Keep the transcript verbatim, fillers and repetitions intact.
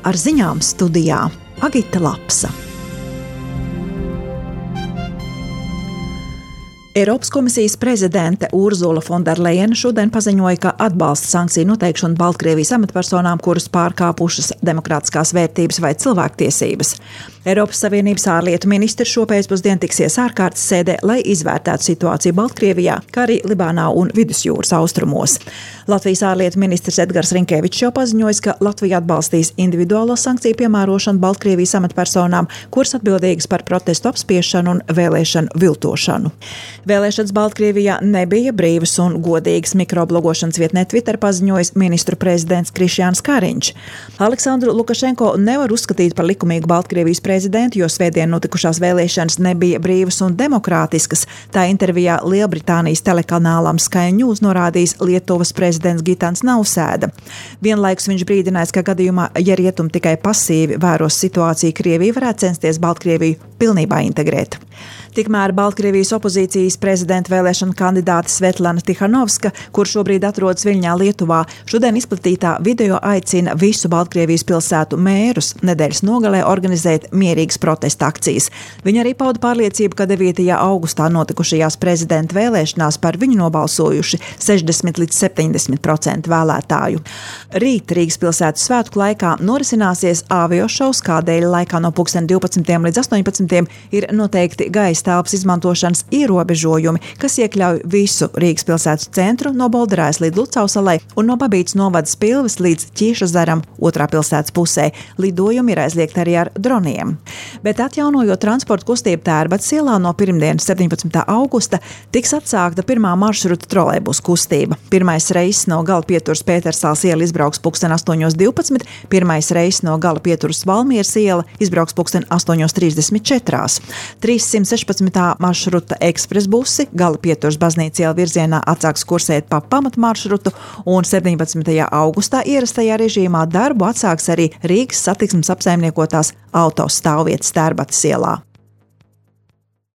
ar ziņām studijā Agita Lapsa. Eiropas komisijas prezidente Urzula Fonderlejena šodien paziņoja, ka atbalsta sankciju noteikšanu Baltkrievijas amatpersonām, kuras pārkāpušas demokrātiskās vērtības vai cilvēktiesības. Eiropas Savienības ārlietu ministrs šopēcpusdien tiksies ārkārtas sēdē, lai izvērtētu situāciju Baltkrievijā, kā arī Libānā un Vidusjūras austrumos. Latvijas ārlietu ministrs Edgars Rinkevičs jau paziņojis, ka Latvija atbalstīs individuālo sankciju piemērošanu Baltkrievijas amatpersonām, kuras atbildīgas par protestu apspiešanu un vēlēšanu viltošanu. Vēlēšanas Baltkrievijā nebija brīvas un godīgas, mikroblogošanas vietnē Twitter paziņojis ministru prezidents Krišjāns Kariņš. Aleksandru Lukašenko nevar uzskatīt par likumīgu Baltkrievijas prezidentu, jo svētdien notikušās vēlēšanas nebija brīvas un demokrātiskas. Tā intervijā Lielbritānijas telekanālam Sky News norādījis Lietuvas prezidents Gitans Nausēda. Vienlaikus viņš brīdinājis, ka gadījumā, ja rietumi tikai pasīvi vēros situāciju, Krievija varētu censties Baltkrieviju pilnībā integrēt. Tikmēr Baltkrievijas opozīcijas prezidenta vēlēšana kandidāte Svetlana Tihanovska, kur šobrīd atrodas Viļņā, Lietuvā, šodien izplatītā video aicina visu Baltkrievijas pilsētu mērus nedēļas nogalē organizēt mierīgas protesta akcijas. Viņa arī pauda pārliecību, ka devītajā augustā notikušajās prezidenta vēlēšanās par viņu nobalsojuši sešdesmit līdz septiņdesmit procenti vēlētāju. Rīt Rīgas pilsētas svētku laikā norisināsies aviošovs, kādēļ laikā no pulksten divpadsmitiem līdz astoņpadsmitiem ir noteikti gaisa telpas izmantošanas ierobežojumi, kas iekļauj visu Rīgas pilsētas centru no Bolderājas līdz Lucausalai un no Babītas novada Spilves līdz Ķīšazaram otrā pilsētas pusē. Lidojumi ir aizliegti arī ar droniem. Bet atjaunojot transporta kustību Tērbatas ielā no pirmdienas septiņpadsmitā augusta tiks atsākta pirmā maršruta trolejbusu kustība. Pirmais reiss no gala pieturas Pētersāles iela izbrauks pulksten astoņos divpadsmit, pirmais reiss no gala pieturas Valmieras iela izbrauks pulksten astoņos trīsdesmit četri. trīssimt sešpadsmitā maršruta ekspresbusi gala pieturas Baznīcas iela virzienā atsāks kursēt pa pamatmaršrutu un septiņpadsmitajā augustā ierastajā režīmā darbu atsāks arī Rīgas satiksmes apsaimniekotās autostāvvietas Tērbatas ielā.